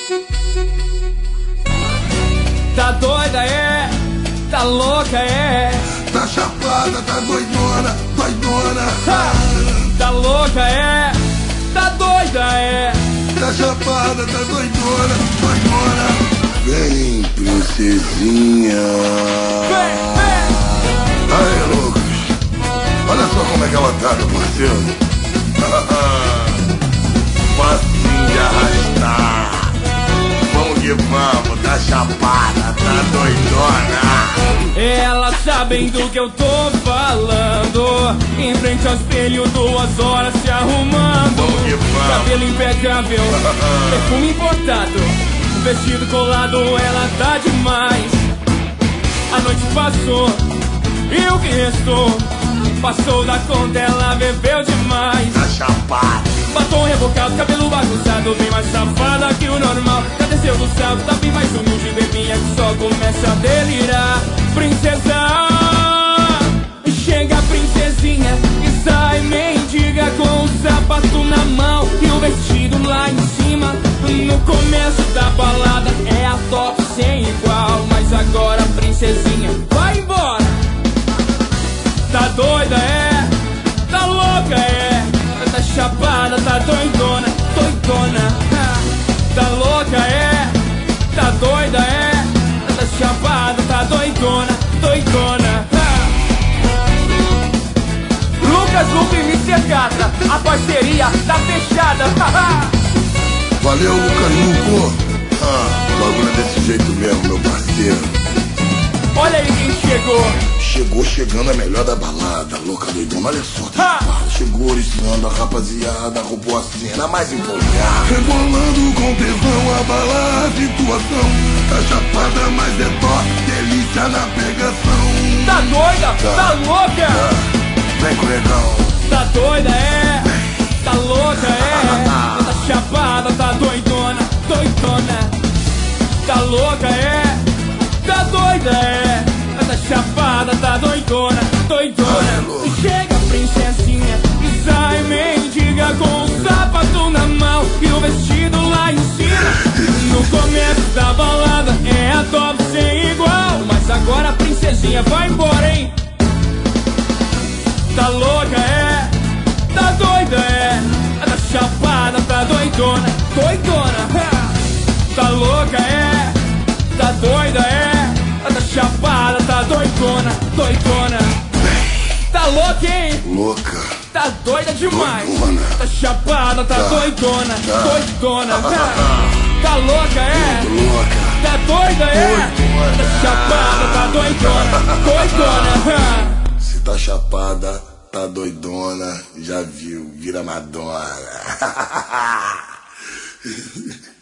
Tá doida, é? Tá louca, é? Tá chapada, tá doidona, doidona. Tá louca, é? Tá doida, é? Tá chapada, tá doidona, doidona. Vem, princesinha. Vem, vem. Aí, Lucas. Olha só como é que ela tá, meu parceiro. Facinho de arrastar. Vamos que vamos, tá chapada, tá doidona. Ela sabe do que eu tô falando. Em frente ao espelho, 2 horas se arrumando. Vamos que vamos. Cabelo impecável, perfume importado, vestido colado, ela tá demais. A noite passou e o que restou passou da conta, ela bebeu demais. Tá chapada. Batom rebocado, cabelo bagunçado, bem mais safada que o normal. Já desceu do céu, tá bem mais humilde, bebinha que só começa a delirar. Princesa, chega a princesinha e sai mendiga com o sapato na mão e o vestido lá em cima. No começo da balada é a top sem igual, mas agora a princesinha vai embora. Tá doida, é? Tá louca, é? Tá chapada, tá doidona, doidona. Tá louca, é? Tá doida, é? Tá chapada, tá doidona, doidona. Lucas Lupe e Mr. Catra, a parceria tá fechada. Valeu, Lucas Luco. O bagulho é desse jeito mesmo, meu parceiro. Olha aí quem chegou. Chegou chegando a melhor da balada, louca doidona, olha só, tá chapada. Chegou oriçando a rapaziada, roubou a cena mais empolgada. Rebolando com tesão, abalar a situação. Tá chapada, mas é top, delícia na pegação. Tá doida? Tá louca? Vem com o negão. Tá doida, é? Tá louca, é? Tá chapada, tá doidona, doidona. Tá louca, é? Tá doida, é? Tá chapada, tá doidona, doidona. Chega a princesinha e sai mendiga com o sapato na mão e o vestido lá em cima. No começo da balada é a top sem igual, mas agora a princesinha vai embora, hein? Tá louca, é? Tá doida, é? Tá chapada, tá doidona, doidona. Tá louca, é? Tá doida, é? Tá chapada, tá doidona, doidona. Tá louca, hein? Louca. Tá doida demais. Doidona. Tá chapada, tá doidona, doidona. Tá louca, é? Louca. Tá doida, é? Doidona. Tá chapada, tá doidona, doidona. Se tá chapada, tá doidona, já viu, vira Madonna.